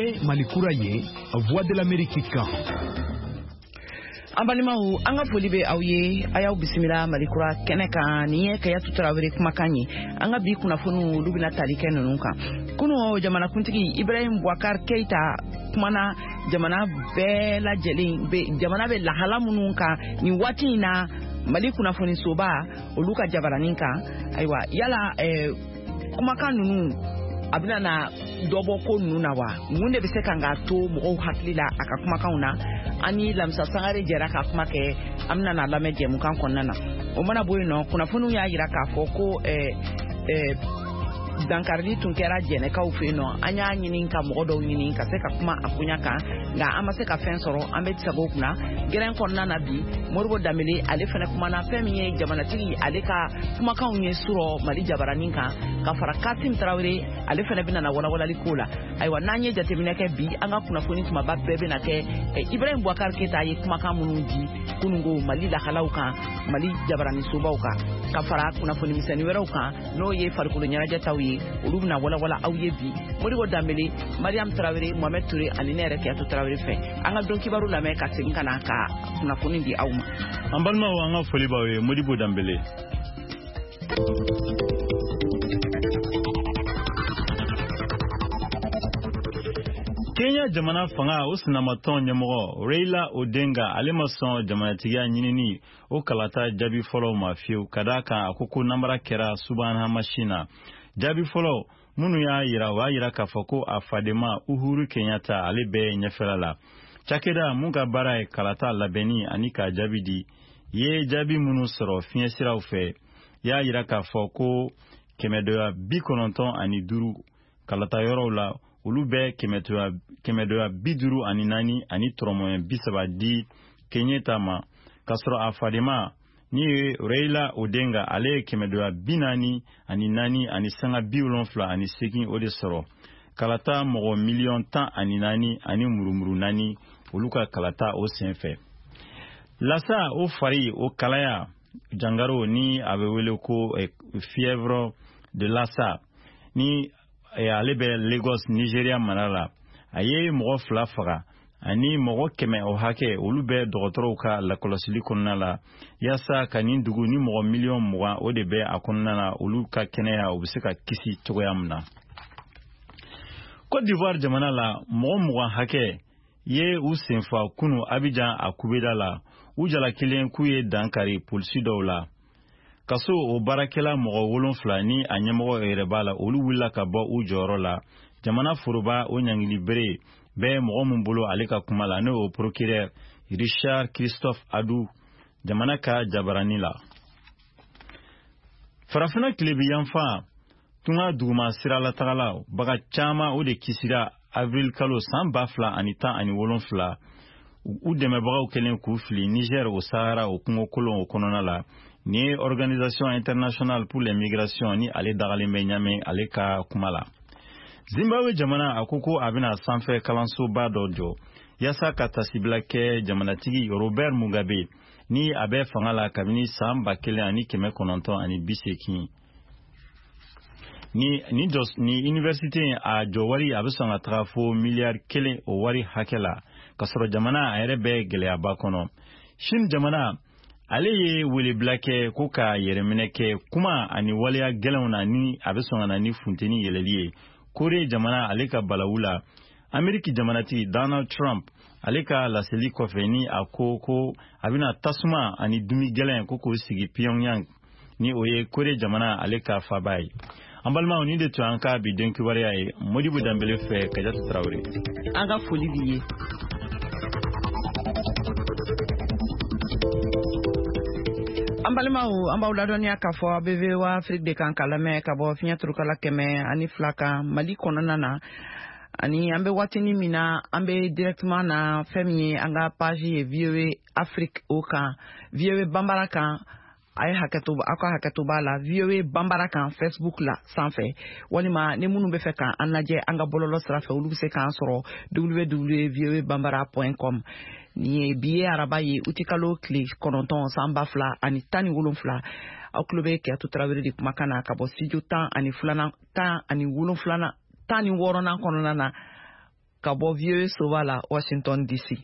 ye Malikura ye Voix de l'Amérique kan. Ambalimaw anga foli be aw ye ayaw bisimila Malikura kɛnɛ kan ni ye Kayatu Tarawele kumakan ye anga bi kunnafoni olu bɛna tali kɛ ninnu kan kunu jamana kuntigi Ibrahim Boubacar Keita kumana jamana bɛɛ lajɛlen jamana bɛ lahala minnu kan ni waati in na Mali kunnafoni soba olu ka jabaranin kan ayiwa yala kumakan ninnu a bɛna na dɔbɔ ko ninnu na wa mun de bɛ se kan ka to mɔgɔw hakili la a ka kumakanw na ani Lamisa Sangare jɛra ka kuma kɛ an bɛna na lamɛn jɛmukan kɔnɔna na o mana bɔ yen nɔ kunnafoniw y'a jira k'a fɔ ko dankarili tun kɛra jɛnɛkaw fɛ yen nɔ an y'a ɲini ka mɔgɔ dɔw ɲini ka se ka kuma a kunya kan nka an ma se ka fɛn sɔrɔ an bɛ sago kunna gɛrɛn kɔnɔna na bi Modibo Dambele ale fana kumana fɛn min ye jamanatigi ale ka kumakanw ye surɔ Mali jabaranin kan ka fara Kasim Tarawele ale fana bɛna na walawalali ko la ayiwa n'an ye jateminɛ kɛ bi an ka kunnafoni tumaba bɛɛ bɛna kɛ Ibrahim Boubacar Keita ye kumakan minnu di kunungo Mali lahalaw kan Mali jabaranin sobaw kan ka fara kunnafoni misɛnnin wɛrɛw kan n'o ye farikolo ɲɛnajɛ taw ye olu bɛna walawala aw ye bi Modibo Dambele Mariam Tarawele Mohamed Touré ani ne yɛrɛ Kayatu Tarawele fɛ an ka dɔn kibaru lamɛn ka segin ka na ka kunnafoni di aw ma an balimaw an ka foli b'aw ye Modibo Dambele. Kenya jamana fanga o sinamatɔn ɲɛmɔgɔ Raila Odinga ale ma sɔn jamanatigiya ɲinini o kalata jaabi fɔlɔ ma fiyewu ka d'a kan a ko ko namara kɛra subahana mansin na jaabi fɔlɔ minnu y'a yira o y'a yira k'a fɔ ko a fadema Uhuru Kenyatta ale bɛ ɲɛfɛla la cakɛda mun ka baara ye kalata labɛnni ani ka jaabi di ye jaabi minnu sɔrɔ fiɲɛ siraw fɛ y'a yira k'a fɔ ko 195 kalata yɔrɔw la olu bɛ 154 ani tɔrɔmɔɲɛ 30 di Kenyatta ma k'a sɔrɔ a fadema ni ye Raila Odinga ale ye 144 ani sanga 78 o de sɔrɔ kalata mɔgɔ 10,14 ani murumuru 4 olu ka kalata o senfɛ lasa o fari o kalaya jangaro ni a bɛ wele ko fièvre de Lassa ni ale bɛ Lagos Nigeria mara la a ye mɔgɔ 2 faga ani mɔgɔ 100 o hakɛ olu bɛ dɔgɔtɔrɔw ka lakɔlɔsili kɔnɔna la yasa ka nin dugu ni mɔgɔ 20,000,000 o de bɛ a kɔnɔna la olu ka kɛnɛya u bɛ se ka kisi cogoya min na Côte d'Ivoire jamana la mɔgɔ 20 hakɛ ye u senfa kunu Abidjan a kubeda la u jala kelen k'u ye dankari polisi dɔw la kaso o baarakɛla mɔgɔ 7 ni a ɲɛmɔgɔ yɛrɛ b'a la olu wulila ka bɔ u jɔyɔrɔ la jamana foroba o ɲangili bere bɛ mɔgɔ min bolo ale ka kuma la n'o o procureur Richard Christophe Adou jamana ka jabarani la farafina tilebiyanfa tunga duguma sira la tagala baga caman o de kisira avril kalo san 2017 u dɛmɛbagaw kelen k'u fili Niger o Sahara o kungo kolon o kɔnɔna la ni Organisation Internationale pour les Migrations ni ale dagalen bɛ ɲame ale ka kuma la Zimbabwe jamana a ko ko a bɛna sanfɛ kalansoba dɔ jɔ yasa ka tasibila kɛ jamanatigi Robert Mugabe ni a bɛ fanga la kabini san 1980 ni université a jɔ wari a bɛ sɔn ka taga fo miliyari 1 o wari hakɛ la ka sɔrɔ jamana a yɛrɛ bɛ gɛlɛyaba kɔnɔ Chine jamana ale ye welebila kɛ ko ka yɛrɛminɛ kɛ kuma ani waleya gɛlɛnw na ni a bɛ sɔn ka na ni funteni yɛlɛli ye Kore jamana ale ka balawu la Ameriki jamanatigi Donald Trump ale ka laseli kɔfɛ ni a ko a bɛna tasuma ani dumi gɛlɛn ko k'o sigi Pyongyang ni o ye Kore jamana ale ka faba ye an balimaw ni de tun an ka bi den kibaruya ye Modibo Dambele fɛ Kayatu Tarawele an ka foli b'i ye an balimaw an b'aw ladɔnniya k'a fɔ a bɛ VOA Afrique de kan ka lamɛn ka bɔ fiɲɛ turukala 102 kan Mali kɔnɔna na ani an bɛ waatini min na an bɛ directement na fɛn min ye an ka page ye VOA Afrique o kan VOA Bambara kan a ye hakɛto aw ka hakɛto b'a la VOA Bambara kan Facebook la sanfɛ walima ni minnu bɛ fɛ k'an lajɛ an ka bɔlɔlɔ sira fɛ olu bɛ se k'an sɔrɔ www.voabambara.com ni ye bi ye araba ye uti kalo tile 9 san 2017 aw tulo bɛ Kayatu Tarawele de kumakan na ka bɔ studio 10 ani 6 kɔnɔna na ka bɔ vieux soba la Washington DC.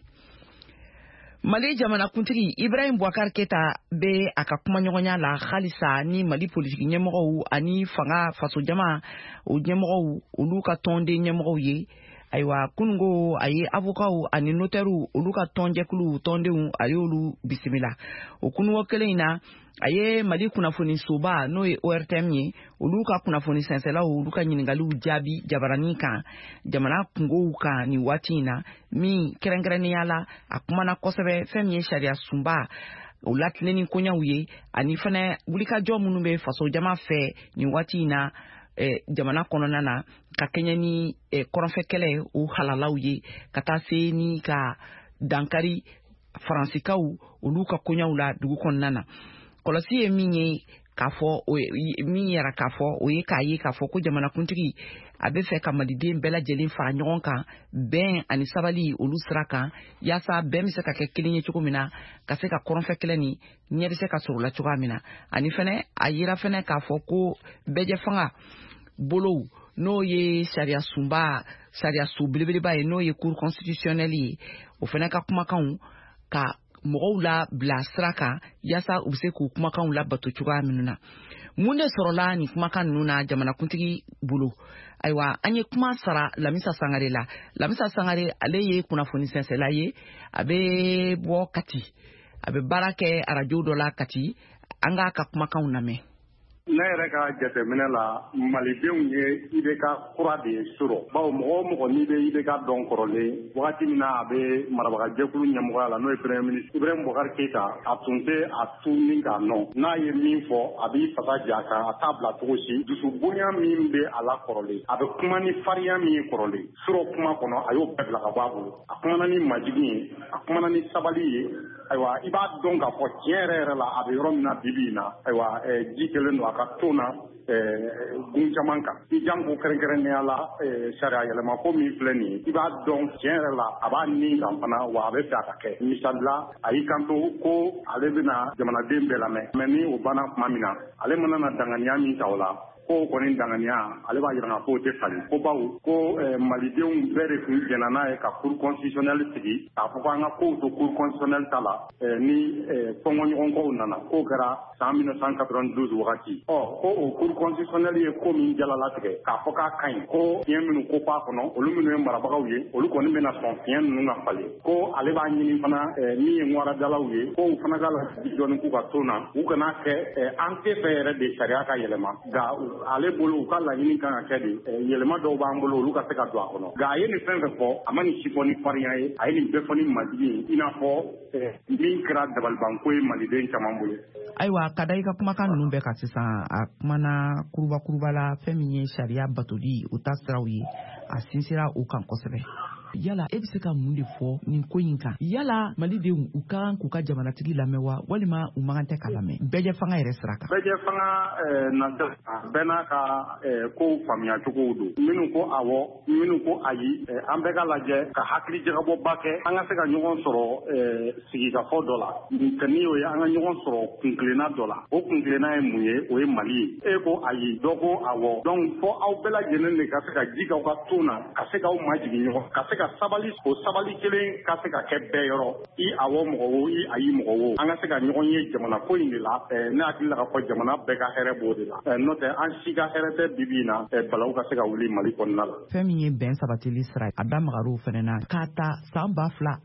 Mali jamana kuntigi Ibrahim Boubacar Keita be a ka kumaɲɔgɔnya la halisa ni Mali politiki ɲɛmɔgɔw ani fanga faso jama o ɲɛmɔgɔw olu ka tɔnden ɲɛmɔgɔw ye. Ayiwa kunungo a ye avocaw ani notaires olu ka tɔnjɛkulu tɔndenw a y'olu bisimila. O kunungo kelen in na a ye Mali kunnafoni soba n'o ye ORTM ye olu ka kunnafoni sɛnsɛlaw olu ka ɲiningaliw jaabi jabarani kan jamana kungow kan ni waati in na min kɛrɛnkɛrɛnnenya la a kumana kosɛbɛ fɛn min ye sariya sunba o latilenni koɲaw ye ani fana wulikajɔ minnu bɛ faso jama fɛ ni waati in na jamana kɔnɔna na ka kɛɲɛ ni kɔrɔnfɛ kɛlɛ o halalaw ye ka taa se ni ka dankari faransikaw olu ka koɲaw la dugu kɔnɔna na. Kɔlɔsi ye min ye k'a fɔ min yɛrɛ k'a fɔ o ye k'a ye k'a fɔ ko jamanakuntigi a bɛ fɛ ka maliden bɛɛ lajɛlen fara ɲɔgɔn kan bɛn ani sabali olu sira kan yaasa bɛn bɛ se ka kɛ kelen ye cogo min na ka se ka kɔrɔnfɛ kɛlɛ ni ɲɛ bɛ se ka sɔrɔ la cogoya min na ani fɛnɛ a yira fɛnɛ k'a fɔ ko bɛjɛ fanga bolow n'o ye sariya so belebeleba ye n'o ye cour constitutionnelle ye o fɛnɛ ka kumakanw ka mɔgɔw la bila sira kan yaasa u bɛ se k'u kumakanw la bato cogoya minnu na. Mun de sɔrɔla nin kumakan ninnu na jamanakuntigi bolo? Ayiwa an ye kuma sara Lamisa Sangare la. Lamisa Sangare ale ye kunnafoni sɛnsɛla ye a bɛ bɔ Kati a bɛ baara kɛ arajo dɔ la Kati an k'a ka kumakanw lamɛn. Ne yɛrɛ ka jateminɛ la malidenw ye IBK kura de ye sɔrɔ bawo mɔgɔ o mɔgɔ n'i bɛ IBK dɔn kɔrɔlen wagati min na a bɛ marabagajɛkulu ɲɛmɔgɔya la n'o ye premier ministre Ibrahim Boubacar Keita a tun tɛ a tu ni k'a nɔ n'a ye min fɔ a b'i fasa ja kan a t'a bila cogo si dusu bonya min bɛ a la kɔrɔlen a bɛ kuma ni farinya min ye kɔrɔlen sɔrɔ kuma kɔnɔ a y'o bɛɛ bila ka bɔ a bolo a kumana ni majigin ye a kumana ni sabali ye ayiwa i b'a dɔn k'a fɔ tiɲɛ yɛrɛ yɛrɛ la a bɛ yɔrɔ min na bibi in na ayiwa ji kelen don a ka to na gun caman kan i janko kɛrɛnkɛrɛnnenya la sariya yɛlɛma ko min filɛ nin ye i b'a dɔn tiɲɛ yɛrɛ la a b'a nin kan fana wa a bɛ fɛ a ka kɛ misali la a y'i kanto ko ale bɛna jamanaden bɛɛ lamɛn mɛ ni o banna tuma min na ale mana na danganiya min ta o la ko kɔni danganiya ale b'a jira k'o tɛ falen ko bawo ko malidenw bɛɛ de tun jɛnna n'a ye ka cour constitutionnelle sigi k'a fɔ ko an ka kow to cour constitutionnelle ta la ni kɔngɔɲɔgɔnkow nana k'o kɛra san 1992 wagati ko o cour constitutionnelle ye ko min jalalatigɛ k'a fɔ k'a ka ɲi ko fiɲɛ minnu ko f'a kɔnɔ olu minnu ye marabagaw ye olu kɔni bɛna sɔn fiɲɛ ninnu ka falen ko ale b'a ɲini fana min ye ŋwaradalaw ye ko u fana ka lasigi dɔɔni k'u ka to na u kana kɛ an tɛ fɛ yɛrɛ de sariya ka yɛlɛma nka ale bolo u ka laɲini kan ka kɛ de yɛlɛma dɔw b'an bolo olu ka se ka don a kɔnɔ nka a ye nin fɛn fɛn fɔ a ma nin si fɔ ni farinya ye a ye nin bɛɛ fɔ ni majigin i n'a fɔ min kɛra dabalibanko ye maliden caman bolo. Ayiwa ka da i ka kumakan ninnu bɛɛ kan sisan a kumana kuruba la fɛn min ye sariya batoli o ta siraw ye a sinsira o kan kosɛbɛ. Yala e bɛ se ka mun de fɔ nin ko in kan? Yala malidenw u kan k'u ka jamanatigi lamɛn wa walima u man tɛ ka lamɛn bɛjɛ fanga yɛrɛ sira kan? Bɛjɛ fanga nata bɛɛ n'a ka kow faamuya cogow don minnu ko awɔ minnu ko ayi an bɛɛ ka lajɛ ka hakili jagabɔba kɛ an ka se ka ɲɔgɔn sɔrɔ sigikafɔ dɔ la ka ni o ye an ka ɲɔgɔn sɔrɔ kunkilenna dɔ la o kunkilenna ye mun ye o ye Mali ye e ko ayi dɔ ko awɔ donc fɔ aw bɛɛ lajɛlen de ka se ka ji k'aw ka ton na ka se k'aw majigin ɲɔgɔn ka se ka sabali o sabali kelen ka se ka kɛ bɛɛ yɔrɔ i awɔ mɔgɔ wo i ayi mɔgɔ wo an ka se ka ɲɔgɔn ye jamana ko in de la ne hakili la ka fɔ jamana bɛɛ ka hɛrɛ b'o de la n'o tɛ an si ka hɛrɛ tɛ bibi in na balawu ka se ka wuli Mali kɔnɔna la. Fɛn min ye bɛn sabatili sira a da magar'o fɛnɛ na k'a ta san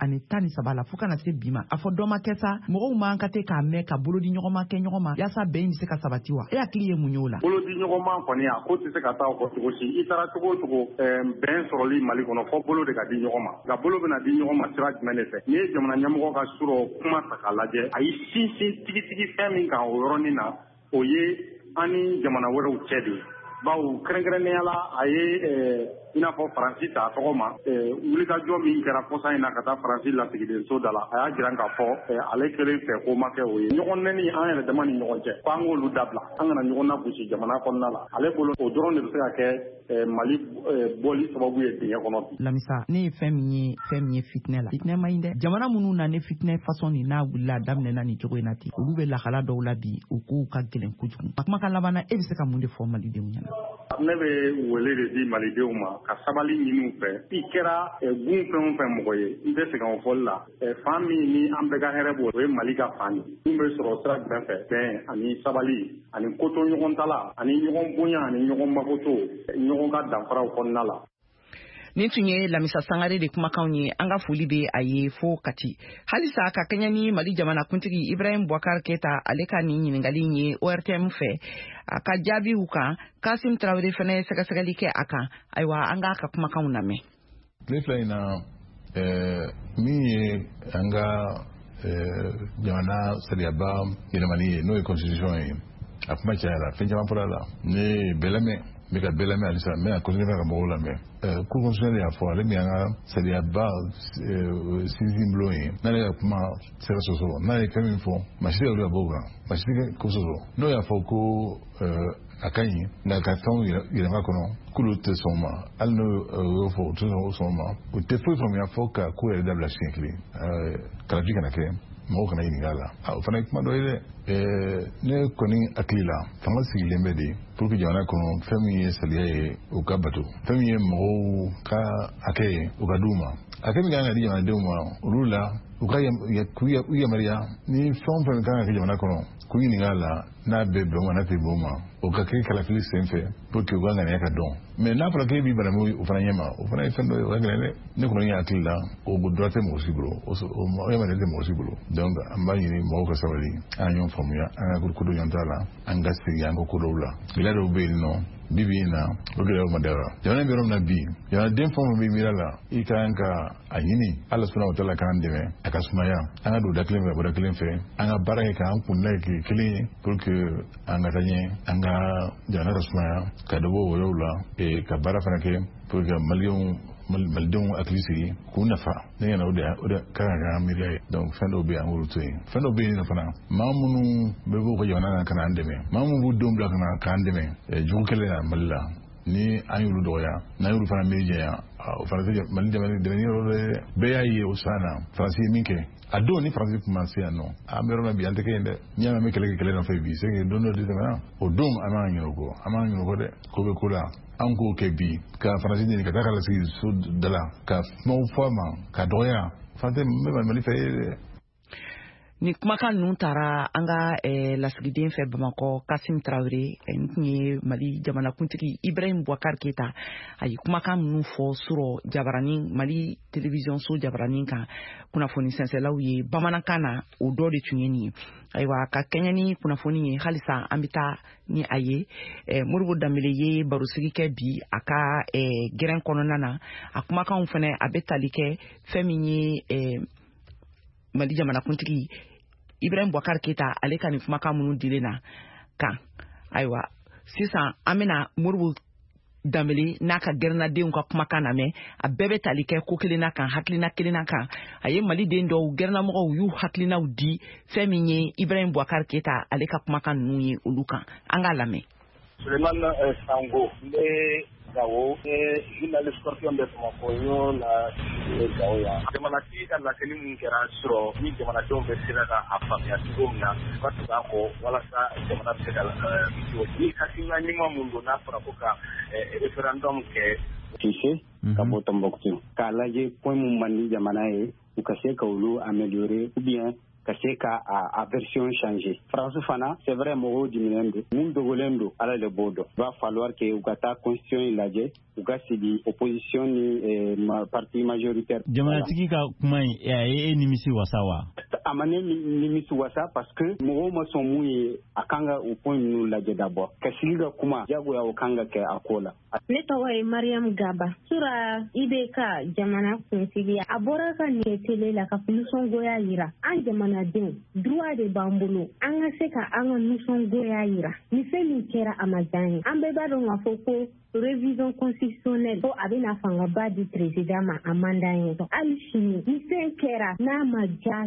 2013 la fo kana se bi ma a fɔ dɔ ma kɛ sa mɔgɔw man ka tɛ k'a mɛn ka bolo di ɲɔgɔn ma kɛ ɲɔgɔn ma yaasa bɛn in bɛ se ka sabati wa e hakili ye mun ye o la? Bolo di ɲɔgɔn ma kɔni a ko tɛ se ka taa o kɔ cogo si i taara cogo o cogo bɛn sɔrɔli Mali kɔnɔ fɔ bolo de ka di ɲɔgɔn ma nka bolo bɛna di ɲɔgɔn ma sira jumɛn de fɛ n'i ye jamana ɲɛmɔgɔ ka sɔrɔ kuma ta k'a lajɛ a ye sinsin tigitigi fɛn min kan o yɔrɔnin na o ye an ni jamana wɛrɛw cɛ de ye bawo kɛrɛnkɛrɛnnenya la a ye i n'a fɔ Faransi ta tɔgɔ ma wulikajɔ min kɛra kɔsan in na ka taa Faransi lasigiden so da la a y'a jira k'a fɔ ale kelen fɛ ko ma kɛ o ye ɲɔgɔn nɛni an yɛrɛ dama ni ɲɔgɔn cɛ ko an k'olu dabila an kana ɲɔgɔn nagosi jamana kɔnɔna la ale bolo o dɔrɔn de bɛ se ka kɛ Mali bɔli sababu ye dingɛ kɔnɔ bi. Lamisa ne ye fɛn min ye fitinɛ la fitinɛ man ɲi dɛ jamana minnu na ne fitinɛ façon ni n'a wulila daminɛna ni cogo in na ten olu bɛ lahala dɔw la bi u kow ka gɛlɛn kojugu a kumakan laban na e bɛ se ka mun de fɔ malidenw ɲɛna? Ne bɛ wele de di malidenw ma ma ka sabali ɲini u fɛ i kɛra gun fɛn o fɛn mɔgɔ ye n tɛ segin o fɔli la fan min ni an bɛɛ ka hɛrɛ b'o o ye Mali ka fan ye mun bɛ sɔrɔ sira jumɛn fɛ bɛn ani sabali ani koto ɲɔgɔn tala ani ɲɔgɔn bonya ani ɲɔgɔn makoto ɲɔgɔn ka danfaraw kɔnɔna la. Nin tun ye Lamisa Sangare de kumakanw ye an ka foli bɛ a ye fo Kati. Halisa ka kɛɲɛ ni Mali jamana kuntigi Ibrahim Boubacar Keita ale ka nin ɲininkali ye ORTM fɛ a ka jaabiw kan Kasim Traoré fana sɛgɛsɛgɛli kɛ a kan ayiwa an ka kumakanw lamɛn. Ne filɛ in na min ye an ka jamana sariyaba yɛlɛmani ye n'o ye constitution ye a kuma cayara fɛn caman fɔra la ne bɛlɛmɛ bɛ ka bɛlɛmɛ halisa n bɛna continuer ka mɔgɔw lamɛn cour constitutionnelle y'a fɔ ale min an ka sariyaba sinsin bulon ye n'ale ka kuma sera sɔsɔ n'a ye fɛn min fɔ masiri yɛrɛ ka bɔ o kan masiri ko sɔsɔ n'o y'a fɔ ko a ka ɲi nka ka fɛnw yɛlɛma kɔnɔ k'olu tɛ sɔn ma hali n'o y'o fɔ u tɛ sɔn ma u tɛ foyi faamuya fɔ ka ko yɛrɛ dabila siɲɛ kelen kalafi kana kɛ mɔgɔw kana ɲininka a la o fana ye kuma dɔ ye dɛ ne kɔni hakili la fanga sigilen bɛ de pour que jamana kɔnɔ fɛn min ye sariya ye u ka bato fɛn min ye mɔgɔw ka hakɛ ye u ka d'u ma hakɛ min kan ka di jamanadenw ma olu la u ka u yamaruya ni fɛn fɛn kan ka kɛ jamana kɔnɔ k'u ɲininka a la n'a bɛ bɛn ma n'a tɛ bɛn o ma o ka kɛ kalafili sen fɛ pour que u ka ŋaniya ka dɔn mais n'a fɔra k'e b'i banamu o fana ɲɛma o fana ye fɛn dɔ ye o ka gɛlɛn dɛ ne kɔni ye hakili la o dɔ tɛ mɔgɔ si bolo o yamaruya tɛ mɔgɔ si bolo donc an b'a ɲini mɔgɔw ka sabali an ɲɔgɔn faamuya an ka ko dɔ ɲɔgɔn t'a la an ka segin an ka ko dɔw la gɛlɛya dɔw bɛ yen nɔ bibi in na o gɛlɛyaw ma dara jamana bɛ yɔrɔ min na bi jamanaden fɛn o fɛn bɛ miira la i ka kan ka a ɲini Ala subahanahu wa taala k'an dɛmɛ a ka sumaya an ka don da kelen fɛ bɔda kelen fɛ an ka baara kɛ k'an kunda kɛ kelen ye pour que an ka taa ɲɛ an ka jamana ka sumaya ka dɔ bɔ wɔyɔw la ka baara fana kɛ pour que malidenw hakili sigi k'u nafa ne ɲɛna o de kan ka kɛ an miiriya ye donc fɛn dɔw bɛ yen an k'olu to yen fɛn dɔw bɛ yen fana maa minnu bɛ b'u ka jamana kan ka na an dɛmɛ maa minnu b'u denw bila ka na k'an dɛmɛ jugu kɛlen na Mali la ni an y'olu dɔgɔya n'an y'olu fana miiri jɛnya o fana tɛ Mali dɛmɛ yɔrɔ dɛ bɛɛ y'a ye o san na Faransi ye min kɛ a don ni Faransi tun ma se yan nɔ an bɛ yɔrɔ min bi an tɛ kɛ yen dɛ n'i y'a mɛn bɛ kɛlɛ kɛ kɛlɛ nɔfɛ bi c'est que don dɔ de tɛmɛna o don an m'an ɲinɛ o kɔ dɛ ko bɛ ko la an k'o kɛ bi ka Faransi ɲini ka taa ka lasigi so da la ka kumaw fɔ a ma ka dɔgɔya fana tɛ n bɛ Mali fɛ ye dɛ. Ni kumakan ninnu taara an ka lasigiden fɛ Bamakɔ Kasim Traoré n tun ye Mali jamana kuntigi Ibrahim Boubacar Keita a ye kumakan ninnu fɔ sɔrɔ Jabaranin Mali télévision so Jabaranin kan kunnafoni sɛnsɛlaw ye bamanankan na o dɔ de tun ye nin ye ayiwa ka kɛɲɛ ni kunnafoni ye halisa an bɛ taa ni a ye Modibo Dembele ye barosigi kɛ bi a ka gɛrɛn kɔnɔna na a kumakanw fana a bɛ tali kɛ fɛn min ye Mali jamana kuntigi Ibrahim Boubacar Keita ale ka nin kumakan minnu dilen na kan ayiwa sisan an bɛna Modibo Dembele n'a ka gɛrɛnnadenw ka kumakan lamɛn a bɛɛ bɛ tali kɛ ko kelen na kan hakilina kelen na kan a ye Maliden dɔw gɛrɛnnamɔgɔw y'u hakilinaw di fɛn min ye Ibrahim Boubacar Keita ale ka kumakan ninnu ye olu kan an k'a lamɛn. Sulemana Sango ne Gawo journaliste scorpion de Bamakɔ y'o la Gawo ya jamanatigi ka laseli min kɛra sɔrɔ ni jamanadenw bɛ sera ka a faamuya cogo min na ka tugu a kɔ walasa jamana bɛ se ka ni hakilina ɲuman mun don n'a fɔra ko ka référendum kɛ Cissé ka bɔ Tombouctou k'a lajɛ point mun man di jamana ye u ka se ka olu améliorer ou bien ka se ka a version changer France fana c'est vrai mɔgɔw diminen don mun dogolen don ala le b'o dɔn va falloir que u ka taa constitution in lajɛ u ka sigi opposition ni parti majoritaire jamanatigi ka kuma in a ye nimisi wasa wa a ma ne nimisi wasa parce que mɔgɔw ma sɔn mun ye a kan ka o point ninnu lajɛ d'abord ka sigi ka kuma jagoya o kan ka kɛ a ko la. Ne tɔgɔ ye Mariam Gaba sura IBK jamana kuntigi a bɔra ka nin tele la ka nisɔngoya yira an jamanadenw droit de b'an bolo an ka se ka an ka nisɔngoya yira ni fɛn min kɛra a ma diya ye an bɛɛ b'a dɔn k'a fɔ ko révision constitutionnelle ko a bɛna fangaba di président ma a man d'an ye hali sini ni fɛn kɛra n'a ma diya jamana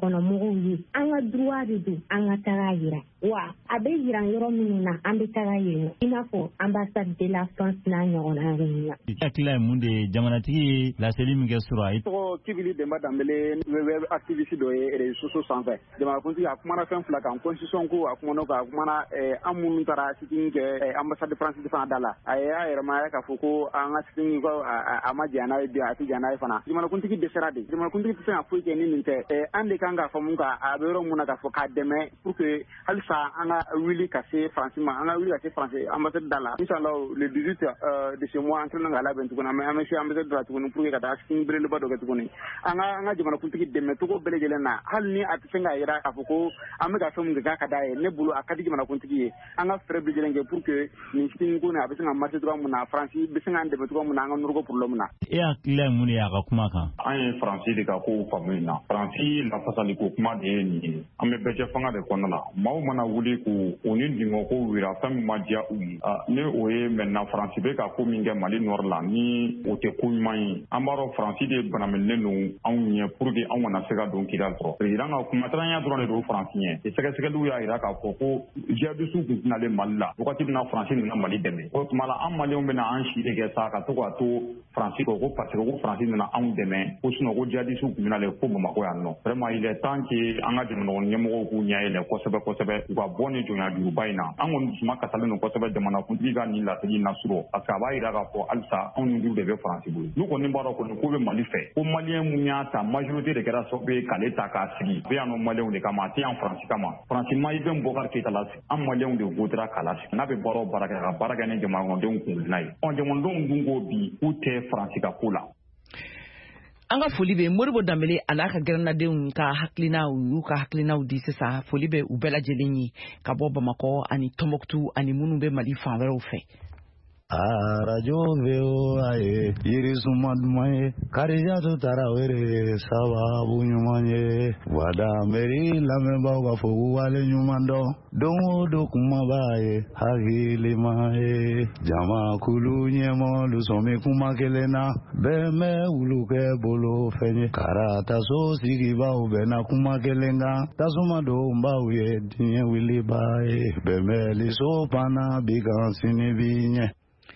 kɔnɔ mɔgɔw ye an ka droit de don an ka taga yira wa a bɛ yira yɔrɔ minnu na an bɛ taga yen i n'a fɔ ambassade de la France n'a ɲɔgɔnna ninnu na. hakilila ye mun de ye jamanatigi ye laseli min kɛ sura ye. tɔgɔ Kibili Demba Dambele web activiste dɔ ye réseaux sociaux sanfɛ jamanakuntigi a kumana fɛn fila kan constitution ko a kumana kan a kumana an minnu taara sitting kɛ ambassade de France fana da la a y'a yɛrɛma k'a fɔ ko an ka sitting ko a ma jɛn n'a ye bi a tɛ jɛn n'a ye fana jamanakuntigi dɛsɛra de jamanakuntigi tɛ se ka foyi kɛ ni nin tɛ an de kan k'a faamu ka a bɛ yɔrɔ mun na k'a fɔ k'a dɛmɛ pour que halisa an ka wuli ka se France ma an ka wuli ka se France ambassade da la inshallah le 18 de ce mois an tɛna ka labɛn tuguni an bɛ se ambassade da tuguni pour que ka taa sitting belebeleba dɔ kɛ tuguni an ka jamanakuntigi dɛmɛ cogo bɛɛ lajɛlen na hali ni a tɛ se ka yira k'a fɔ ko an bɛ ka fɛn min kɛ k'a ka d'a ye ne bolo a ka di jamanakuntigi ye an ka fɛɛrɛ bɛɛ lajɛlen kɛ pour que nin sitting ko in a bɛ se ka marcher cogoya min na France bɛ se k'an dɛmɛ cogoya min na an ka nɔrɔ ko problème na. e hakilila ye mun de ye a ka kuma kan. an ye Faransi de ka kow faamu nin na Faransi lafasaliko kuma de ye nin ye an bɛ bɛɛ cɛ fanga de kɔnɔna la maaw mana wuli k'u o ni dingɔ ko wira fɛn min ma diya u ye ni o ye maintenant Faransi bɛ ka ko min kɛ Mali nord la ni o tɛ ko ɲuman ye an b'a dɔn Faransi de banaminilen don anw ɲɛ pour que an kana se ka don kida sɔrɔ président ka kumataranya dɔrɔn de don Faransi ɲɛ sɛgɛsɛgɛliw y'a jira k'a fɔ ko jihadistes tun tɛnalen Mali la wagati min na Faransi nana Mali dɛmɛ o tuma la an Maliens bɛna an si de kɛ sa ka to k'a to Faransi kɔ ko parce que ko Faransi nana anw dɛmɛ ko sinon ko jihadistes tun bɛnalen fo Bamakɔ yan nɔ vraiment il est temps que an ka jamanaɲɔgɔn ɲɛmɔgɔw k'u ɲɛ yɛlɛ kosɛbɛ kosɛbɛ u ka bɔ ni jɔnyajuguba in na an kɔni dusuma kasalen don kosɛbɛ jamanakuntigi ka nin laseli nasɔrɔ parce que a b'a jira k'a fɔ halisa anw ni de bɛ Faransi bolo n'u kɔni b'a dɔn kɔni ko bɛ Mali fɛ ko Malien mun y'a ta majorité de kɛra sababu ye k'ale ta k'a sigi a bɛ yan nɔ Maliens de kama a tɛ yan Faransi kama Faransi ma Ibn Bokar Keita lasigi an Maliens de votera k'a lasigi n'a bɛ baara o baara kɛ a ka baara kɛ ni jamanadenw kungilinna ye jamanadenw dun ko bi k'u tɛ Faransi ka ko la. an ka foli bɛ Modibo Dambele a n'a ka gɛrɛnnadenw ka hakilinaw y'u ka hakilinaw di sisan foli bɛ u bɛɛ lajɛlen ye ka bɔ Bamakɔ ani Tombouctou ani minnu bɛ Mali fan wɛrɛw fɛ. arajo VOA ye yirisuma duman ye Karijatu Tarawele sababu ɲuman ye wada meri lamɛnbaaw ka fɔ k'u wale ɲuman dɔn don o don kuma b'a ye hakilima ye jamakulu ɲɛmɔgɔlu sɔmi kuma kelen na bɛɛ bɛ wulu kɛ bolo fɛn ye karataso sigibaw bɛnna kuma kelen kan tasuma donbaw ye diɲɛ wiliba ye bɛnbɛliso panna bi kan sini bi ɲɛ.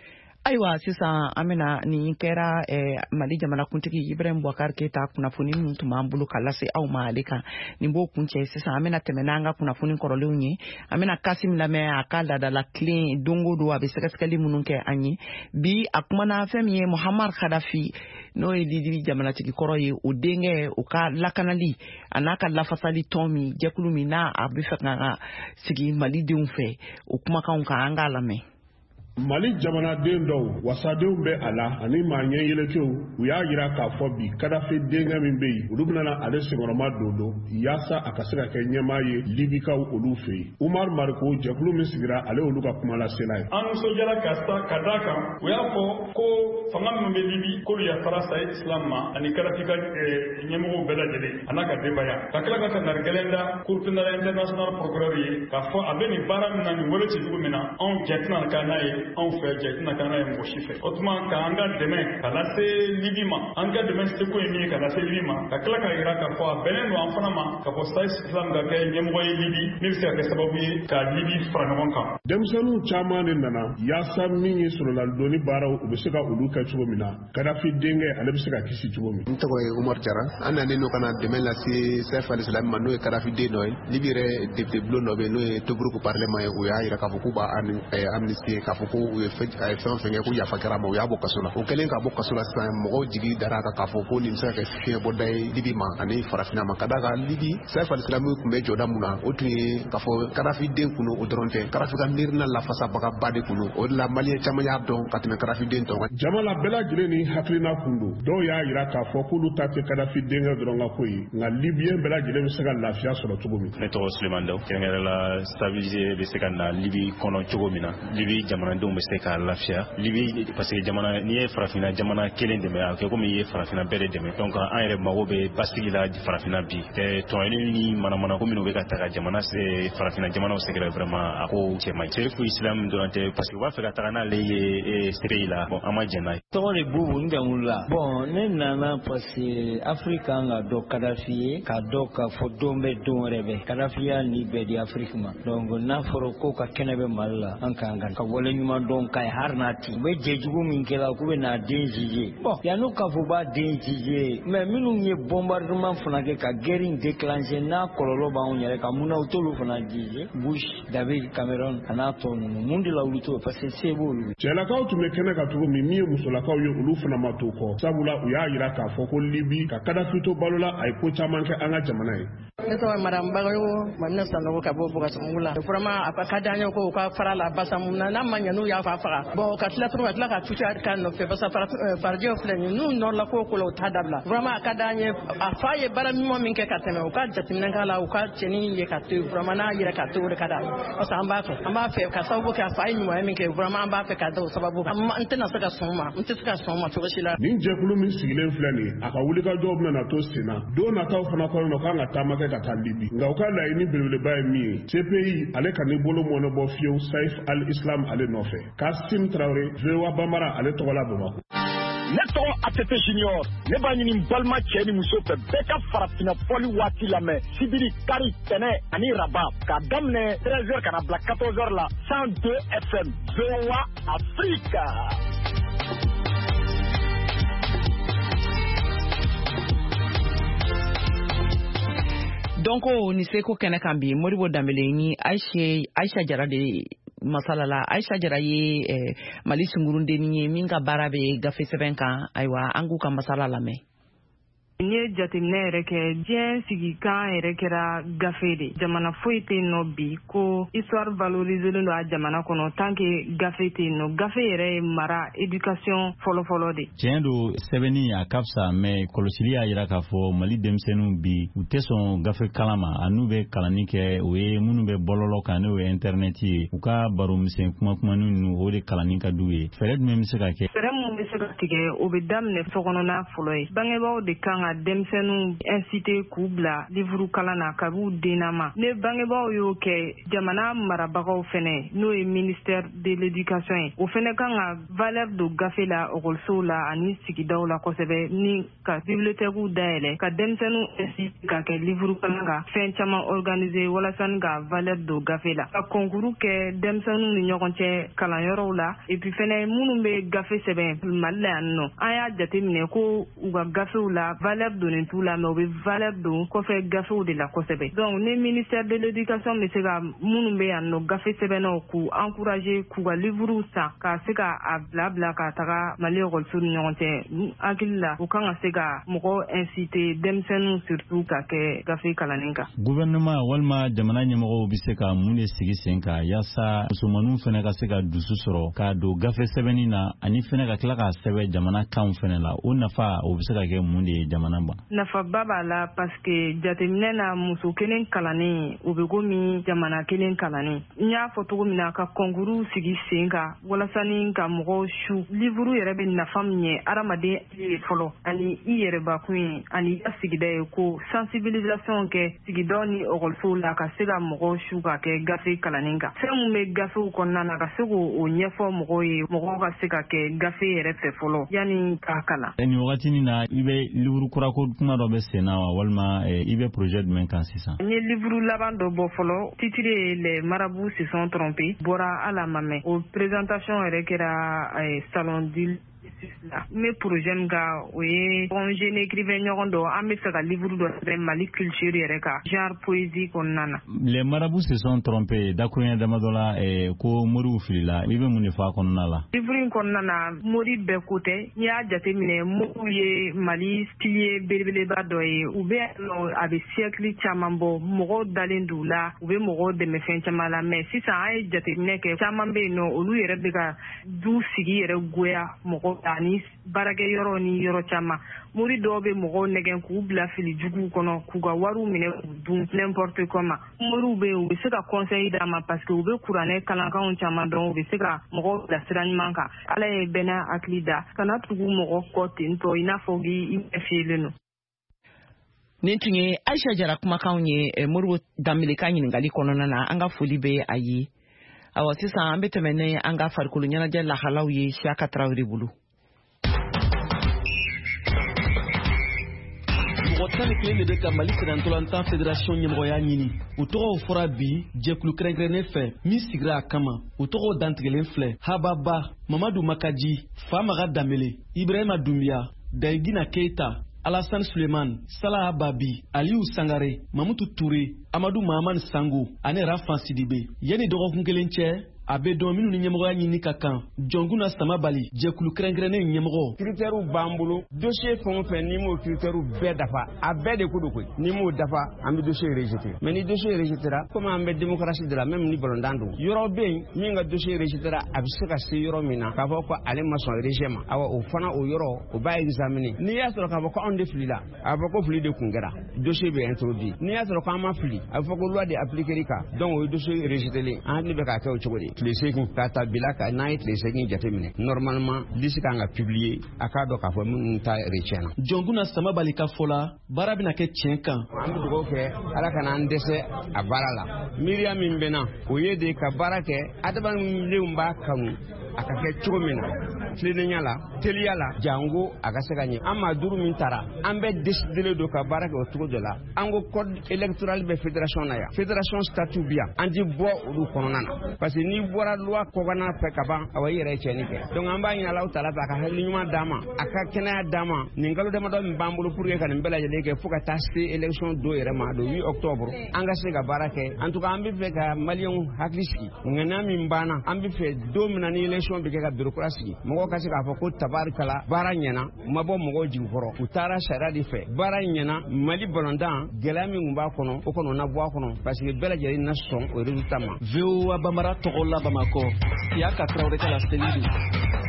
Ayiwa sisan an bɛna nin kɛra Mali jamanakuntigi Ibrahim Boubacar Keita kunnafoni min tun b'an bolo ka lase aw ma ale kan nin b'o kun cɛ sisan an bɛna tɛmɛ n'an ka kunnafoni kɔrɔlenw ye an bɛna Kasim lamɛn a ka ladala tilen don o don a bɛ sɛgɛsɛgɛli minnu kɛ an ye bi a kumana fɛn min ye Muhammad Khadafi n'o ye Libye jamanatigi kɔrɔ ye o denkɛ o ka lakanali a n'a ka lafasali tɔn min jɛkulu min n'a a bɛ fɛ ka sigi Malidenw fɛ o kumakanw kan an k'a lamɛn. Mali jamanaden dɔw wasadenw bɛ a la ani maa ɲɛ yɛlɛkɛw u y'a jira k'a fɔ bi Kadafi denkɛ min bɛ yen olu bɛna ale senkɔrɔma don yaasa a ka se ka kɛ ɲɛmaa ye Libikaw olu fɛ yen Umar Mariko jɛkulu min sigira ale olu ka kuma lasela ye. An nisɔndiyara ka d'a kan u y'a fɔ ko fanga min bɛ Libi k'olu yafara sa Islam ma ani Kadafi ka ɲɛmɔgɔw bɛɛ lajɛlen a n'a ka denbaya ka tila ka kangari gɛlɛn da Cour pénale internationale procureur ye k'a fɔ a bɛ nin baara min na nin wele ci cogo min na anw jɛ tɛna k'a n'a ye anw fɛ jɛ tɛna k'a n'a ye mɔgɔ si fɛ o tuma k'an ka dɛmɛ ka lase Libi ma an ka dɛmɛ seko ye min ye ka lase Libi ma ka tila k'a jira k'a fɔ a bɛnnen don an fana ma ka fɔ sa Islam ka kɛ ɲɛmɔgɔ ye Libi min bɛ se ka kɛ sababu ye ka Libi fara ɲɔgɔn kan. Denmisɛnninw caman de nana yaasa min ye sɔrɔlalidonni baaraw u bɛ se ka olu kɛ cogo min na Kadafi denkɛ ale bɛ se ka kisi cogo min. N tɔgɔ ye Umar Jara an nanen n'o kana dɛmɛ lase Saif al-Islam ma n'o ye Kadafi den dɔ ye Libi yɛrɛ député bulon dɔ bɛ yen n'o ye Tobruku parlement ye o y'a jira k'a fɔ k'u b'a amnistie k'a fɔ ko u ye fɛn o fɛn kɛ ko yafa kɛra ma u y'a bɔ kaso la o kɛlen ka bɔ kaso la sisan mɔgɔw jigi dara kan k'a fɔ ko nin bɛ se ka kɛ fiɲɛbɔda ye Libi ma ani farafinna ma ka d'a kan Libi Saif al-Islam tun bɛ jɔda mun na o tun ye k'a fɔ Kadafi den kunu o dɔrɔn tɛ Kadafi ka miirina lafasabagaba de kunu o de la Malien caman y'a dɔn ka tɛmɛ Kadafi den tɔ kan. Jama la bɛɛ lajɛlen ni hakilina kun don dɔw y'a jira k'a fɔ k'olu ta tɛ Kadafi denkɛ dɔrɔn ka ko ye nka Libien bɛɛ lajɛlen bɛ se ka lafiya sɔrɔ cogo min. Ne tɔgɔ Suleman Daw kɛrɛnkɛrɛnnenya la stabilité bɛ se ka na Libi kɔnɔ cogo min na Libi jamanaden jamanadenw bɛ se ka lafiya Libi parce que jamana ni ye farafina jamana kelen dɛmɛ a kɛ komi i ye farafina bɛɛ de dɛmɛ donc an yɛrɛ mago bɛ basigi la farafina bi tɔnɲɛni ni manamana ko minnu bɛ ka taga jamana farafina jamanaw sɛgɛrɛ vraiment a ko cɛ man ɲi Serifu Islam dɔrɔn tɛ parce que u b'a fɛ ka taga n'ale ye sereyi la bon an ma jɛn n'a ye. Tɔgɔ de Bubu n jamu la bon ne nana parce que Afrique kan ka dɔ Kadafi ye ka dɔ ka fɔ don bɛ don wɛrɛ bɛ Kadafi y'a ni bɛɛ di Afrique ma donc n'a fɔra ko ka kɛnɛ bɛ Mali la an kan ka wale ɲuman dɔn ka ye hari n'a ti u bɛ jɛjugu min kɛla k'u bɛ n'a den jije bon yan'u k'a fɔ u b'a den jije mais minnu ye bombardement fana kɛ ka guerre in déclencher n'a kɔlɔlɔ b'anw yɛrɛ kan mun na u t'olu fana jije Bush David Cameron a n'a tɔ ninnu mun de la olu t'o parce que se b'olu. Cɛlakaw tun bɛ kɛnɛ ka cogo min ye musolakaw ye olu fana ma to kɔ sabula u y'a jira k'a fɔ ko Libi ka Kadafi to balo la a ye ko caman kɛ an ka jamana ye. Ne tɔgɔ ye Madame Bagayogo Mamina Sanogo ka bɔ Bougassogou la vraiment a ka d'an ye ko u ka fara la basa mun na n'a ma ɲɛ n'u y'a faga bon ka tila tuguni ka tila ka tuuti ka nɔfɛ parce que farajɛw filɛ nin n'u nɔrɔla ko o la u t'a dabila vraiment a ka d'an ye a fa ye baara ɲuman min kɛ ka tɛmɛ u ka jateminɛ k'a la u ka cɛnin ye ka to vraiment n'a yɛrɛ ka to o de ka d'a parce que an b'a fɛ ka sababu kɛ a fa ye ɲuman min kɛ vraiment an b'a fɛ ka da o sababu kan n tɛna se ka sɔn ma n tɛ se ka sɔn ma cogo si la. Nin jɛkulu min sigilen filɛ nin ye a ka wulikajɔw bɛna to sen na don nataw fana kɔnɔ kan ka taama kɛ ka taa Libi nka u ka laɲini belebeleba ye min ye CPI ale ka ni bolo mɔnɛbɔ fiyewu Saif al-Islam ale nɔfɛ Kasim Traoré VOA Bambara ale tɔgɔ la Bamakɔ. Ne tɔgɔ ATT Junior ne b'a ɲini n balima cɛ ni muso fɛ bɛɛ ka farafina fɔli waati lamɛn sibiri kari tɛnɛ ani raba k'a daminɛ 13h ka na bila 14h la 102 FM VOA Afrique. Donc ni seko kɛnɛ kan bi Modibo Dembélé ni Aisha Jara de masalala Aisha Jara ye Mali sungurunden ye min ka baara bɛ gafe sɛbɛn kan ayiwa an k'u ka masala lamɛn. N ye jateminɛ yɛrɛ kɛ diɲɛ sigikan yɛrɛ kɛra gafe de jamana foyi tɛ yen nɔ bi ko histoire valoriselen don a jamana kɔnɔ tant que gafe tɛ yen nɔ gafe yɛrɛ ye mara éducation fɔlɔfɔlɔ de. Tiɲɛ don sɛbɛnni a ka fisa mais kɔlɔsili y'a jira k'a fɔ Mali denmisɛnninw bi u tɛ sɔn gafe kalan ma a n'u bɛ kalanni kɛ o ye minnu bɛ bɔlɔlɔ kan n'o ye internet ye u ka baro misɛn kumakumanin ninnu o de kalanni ka d'u ye fɛɛrɛ jumɛn bɛ se ka kɛ. Fɛɛrɛ mun bɛ se ka tigɛ o bɛ daminɛ sokɔnɔna fɔlɔ ye bangebaaw de kan ka denmisɛnninw inciter k'u bila livre kalan na kab'u denna ma ne bangebaaw y'o kɛ jamana marabagaw fɛnɛ n'o ye ministère de l'éducation ye o fɛnɛ kan ka valeur don gafe la ɔkɔlisow la ani sigidaw la kosɛbɛ ni ka bibliotɛkiw dayɛlɛ ka denmisɛnninw inciter ka kɛ livre kalan kan fɛn caman organiser walasa ni ka valeur don gafe la ka concours kɛ denmisɛnninw ni ɲɔgɔn cɛ kalanyɔrɔw la et puis fɛnɛ minnu bɛ gafe sɛbɛn Mali la yan nɔ an y'a jateminɛ ko u ka gafew la valeur donnen t'u la mais u bɛ valeur don kɔfɛ gafew de la kosɛbɛ donc ni ministère de l'éducation bɛ se ka minnu bɛ yan nɔ gafe sɛbɛnnaw k'u encourager k'u ka livrew san ka se ka a bila ka taga Mali écolisow ni ɲɔgɔn cɛ hakili la u kan ka se ka mɔgɔ inciter denmisɛnninw surtout ka kɛ gafe kalanni kan. Gouvernement walima jamana ɲɛmɔgɔw bɛ se ka mun de sigi sen kan yaasa musomaninw fana ka se ka dusu sɔrɔ ka don gafe sɛbɛnni na ani fana ka tila k'a sɛbɛn jamana kanw fana la o nafa o bɛ se ka kɛ mun de ye jamana ma. Nafaba b'a la parce que jateminɛ na muso kelen kalanni o bɛ komi jamana kelen kalanni n y'a fɔ cogo min na ka concours sigi sen kan walasa ni ka mɔgɔw su livre yɛrɛ bɛ nafa min ɲɛ adamaden ye fɔlɔ ani i yɛrɛbakun ye ani i ka sigida ye ko sensibilisation kɛ sigidaw ni ɔkɔlisow la ka se ka mɔgɔw su ka kɛ gafe kalanni kan fɛn mun bɛ gafew kɔnɔna na ka se k'o ɲɛfɔ mɔgɔw ye mɔgɔw ka se ka kɛ gafe yɛrɛ fɛ fɔlɔ yanni k'a kalan. Nin wagati na i bɛ livre kurako kuma dɔ bɛ sen na wa walima i bɛ projet jumɛn kan sisan. N ye livre laban dɔ bɔ fɔlɔ titre ye les marabouts se sont trompés bɔra ala ma mɛn o présentation yɛrɛ kɛra salon du n bɛ projet min kan o ye jeune écrivain ɲɔgɔn dɔ an bɛ fɛ ka livre dɔ sɛbɛn Mali culture yɛrɛ kan genre poésie kɔnɔna na. Les marabouts se sont trompés dakuruɲɛ damadɔ la ko moriw filila i bɛ mun de fɔ a kɔnɔna la. livre in kɔnɔna na mori bɛɛ ko tɛ n'i y'a jateminɛ moriw ye Mali pilier belebeleba dɔ ye u bɛ a bɛ siècle caman bɔ mɔgɔw dalen d'u la u bɛ mɔgɔw dɛmɛ fɛn caman la mais sisan an ye jateminɛ kɛ caman bɛ yen nɔ olu yɛrɛ bɛ ka du sigi yɛrɛ goya mɔgɔw ani barake yɔrɔ ni yɔrɔ caman mori dɔw bɛ mɔgɔw nɛgɛn k'u bila fili juguw kɔnɔ k'u ka wariw minɛ k'u dun n'importe comment moriw bɛ yen u bɛ se ka conseil d'a ma parce que u bɛ kuranɛ kalankanw caman dɔn u bɛ se ka mɔgɔw bila sira ɲuman kan ala ye bɛɛ n'a hakili da kana tugu mɔgɔ kɔ ten tɔ i n'a fɔ i bɛɛ fiyelen don. nin tun ye Aisha Jara kumakanw ye Moribo Dambele ka ɲininkali kɔnɔna na an ka foli bɛ a ye awa sisan an bɛ tɛmɛ ni an ka farikolo ɲɛnajɛ lahalaw ye Siaka Tarawele bolo. mɔgɔ 11 de bɛ ka Mali Sénégal Fédération ɲɛmɔgɔya ɲini u tɔgɔw fɔra bi jɛkulu kɛrɛnkɛrɛnnen fɛ min sigira a kama u tɔgɔw dantigɛlen filɛ Hababa Mamadu Makaji Famaga Dambele Ibrahima Doumbia Daigina Keita Alassane Suleiman Salah Ababi Aliou Sangare Mamutu Touré Amadou Mahaman Sango ani Rafan Sidibe yani dɔgɔkun kelen cɛ a bɛ dɔn minnu ni ɲɛmɔgɔya ɲini ka kan Jɔnguna Samabali jɛkulu kɛrɛnkɛrɛnnen ɲɛmɔgɔ critères b'an bolo dossier fɛn o fɛn ni m'o critères bɛɛ dafa a bɛɛ de ko don koyi ni m'o dafa an bɛ dossier rejeté mais ni dossier rejetera comme an bɛ démocratie de la même ni ballontan don yɔrɔ bɛ yen min ka dossier rejetera a bɛ se ka se yɔrɔ min na k'a fɔ ko ale ma sɔn rejet ma awa o fana o yɔrɔ o b'a examiner n'i y'a sɔrɔ k'a fɔ ko anw de filila a bɛ fɔ ko fili de kun kɛra dossier bɛ introduit n'i y'a sɔrɔ k'an ma fili a bɛ fɔ ko loi de appliquer kan donc o ye dossier rejeté an hakili bɛ k'a kɛ o cogo de tile 8 k'a ta bila ka n'a ye tile 8 jateminɛ normalement liste kan ka publier a k'a dɔn k'a fɔ minnu ta retiɲɛ na. Jɔnguna Samabali ka fɔ la baara bɛna kɛ tiɲɛ kan. an bɛ dugawu kɛ ala kana an dɛsɛ a baara la miiriya min bɛ na o ye de ka baara kɛ adamadenw b'a kanu a ka kɛ cogo min na tilennenya la teliya la jango a ka se ka ɲɛ an maa 5 min taara an bɛ décider don ka baara kɛ o cogo dɔ la an ko code électoral bɛ fédération na yan fédération statut bi yan an ti bɔ olu kɔnɔna na parce que n'i bɔra loi kɔkanna fɛ ka ban awa i yɛrɛ ye tiɲɛni kɛ donc an b'a ɲini Alahu Taala fɛ a ka hakili ɲuman d'an ma a ka kɛnɛya d'an ma nin kalo damadɔ min b'an bolo pour que ka nin bɛɛ lajɛlen kɛ fo ka taa se élection do yɛrɛ ma le 8 octobre an ka se ka baara kɛ en tout cas an bɛ fɛ ka maliyɛnw hakili sigi ŋaniya min banna an bɛ fɛ don min na ni élection bɛ kɛ ka bureau kura sigi mɔgɔw ka se k'a fɔ ko tabarikala baara ɲɛna ma bɔ mɔgɔw jigi kɔrɔ u taara sariya de fɛ baara ɲɛna Mali balontan gɛlɛya min kun b'a kɔnɔ o kɔnɔ na bɔ a kɔnɔ parce que bɛɛ lajɛlen na sɔn o résultat ma. VOA Bambara tɔgɔ la Bamakɔ Siaka Tarawele ka laseli don.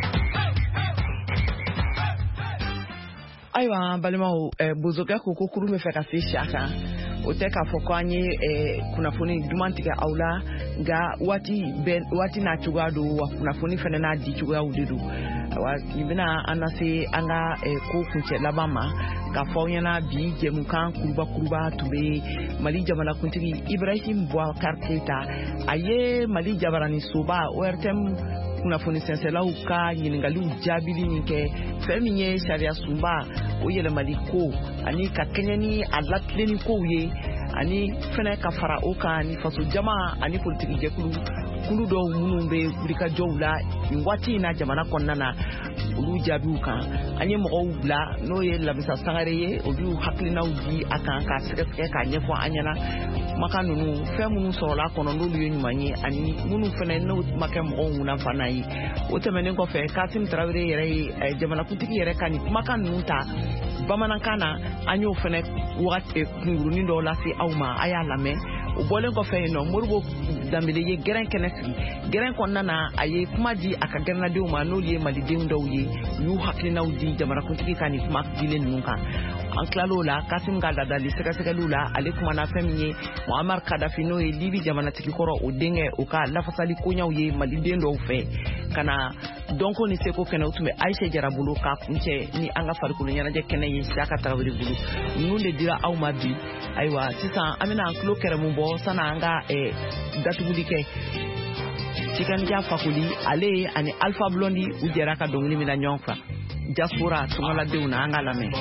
ayiwa balimaw bozokɛ ko ko kuru bɛ fɛ ka se Siaka o tɛ k'a fɔ ko an ye kunnafoni duman tigɛ aw la nka waati n'a cogoya don wa kunnafoni fana n'a di cogoyaw de don awa nin bɛna an lase an ka ko kuncɛ laban ma k'a fɔ aw ɲɛna bi jɛmukan kuruba tun bɛ Mali jamanakuntigi Ibrahim Boubacar Keita a ye Mali jabaranisoba ORTM kunnafoni sɛnsɛnlaw ka ɲininkaliw jaabili min kɛ fɛn min ye sariya sunba o yɛlɛmali ko ani ka kɛɲɛ ni a latilenni kow ye ani fɛnɛ ka fara o kan ni faso jama ani politiki jɛkulu dɔw minnu bɛ wulikajɔw la nin waati in na jamana kɔnɔna na olu jaabiw kan an ye mɔgɔw bila n'o ye Lamisa Sangare ye olu hakilinaw di a kan k'a sɛgɛsɛgɛ k'a ɲɛfɔ an ɲɛna kumakan ninnu fɛn minnu sɔrɔla a kɔnɔ n'olu ye ɲuman ye ani minnu fɛnɛ n'o ma kɛ mɔgɔw ŋunafana ye o tɛmɛnen kɔfɛ Kasim Tarawele yɛrɛ ye jamanakuntigi yɛrɛ ka nin kumakan ninnu ta bamanankan na an y'o fɛnɛ wagati kungurunin dɔw lase aw ma a y'a lamɛn o bɔlen kɔfɛ yen nɔ Moribo Dambele ye gɛrɛn kɛnɛ sigi gɛrɛn kɔnɔna na a ye kuma di a ka gɛrɛnadenw ma n'olu ye malidenw dɔw ye u y'u hakilinaw di jamanakuntigi ka nin kuma dilen ninnu kan an tilal'o la Kasim ka ladali sɛgɛsɛgɛliw la ale kumana fɛn min ye Muammar Kadafi n'o ye Libi jamanatigi kɔrɔ o denkɛ o ka lafasali koɲaw ye maliden dɔw fɛ ka na dɔnko ni seko kɛnɛ o tun bɛ Aisha Jara bolo k'a kuncɛ ni an ka farikolo ɲɛnajɛ kɛnɛ ye Siaka Tarawele bolo ninnu de dira aw ma bi ayiwa sisan an bɛna an tulo kɛrɛmu bɔ sanni an ka datuguli kɛ Cikanja Fakoli ale ani Alpha Blondy u jɛra ka dɔnkili min na ɲɔgɔn fɛ diaspora tungaladenw na an ka lamɛn.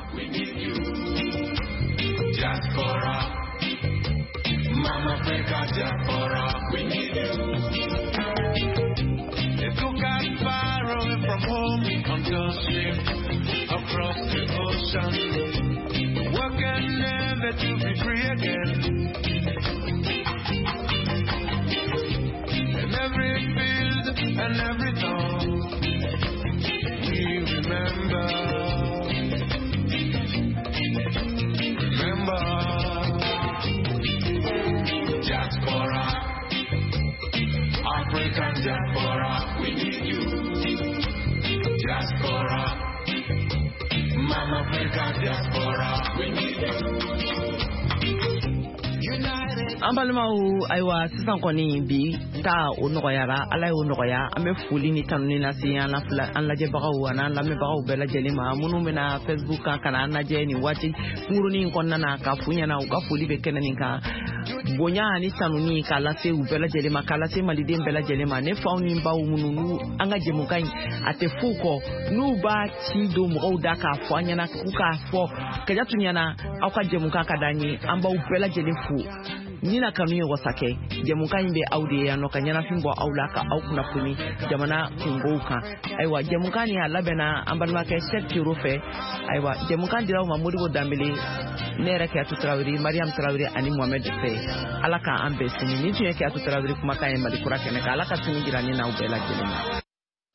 Mama Africa diaspora, we need you. If you got far away from home, on your ship across the ocean, working never to be free again. In every field and every town, we remember. African diaspora, we need you. Diaspora. an balimaw ayiwa sisan kɔni bi taa o nɔgɔyara ala y'o nɔgɔya an bɛ foli ni tanuni lase an lajɛbagaw an'an lamɛnbagaw bɛɛ lajɛlen ma minnu bɛna Facebook kan ka na an lajɛ nin waati kunkurunin kɔnɔna na ka f'u ɲɛna u ka foli bɛ kɛnɛ nin kan bonya ani tanuni k'a lase u bɛɛ lajɛlen ma k'a lase maliden bɛɛ lajɛlen ma ne faw ni baw minnu n'u an ka jɛmukan in a tɛ f'u kɔ n'u b'a ci don mɔgɔw da k'a fɔ an ɲɛna k'u k'a fɔ Kajatu ɲɛna aw ka jɛmukan ka d'an ye an b'aw bɛɛ lajɛlen fo Nina kanu ye wasakɛ jɛmukan in bɛ aw de yan nɔ ka ɲɛnafin bɔ aw la ka aw kunnafoni jamana kungow kan ayiwa jɛmukan ni a labɛnna an balimakɛ Sɛk Tero fɛ ayiwa jɛmukan dira aw ma Modibo Dambele ne yɛrɛ Kiyatu Tarawele Mariam Tarawele ani Mohamed fɛ ala k'an bɛɛ sini ni tun ye Kiyatu Tarawele kumakan ye Mali kura kɛnɛ kan ala ka sini jira ne n'aw bɛɛ lajɛlen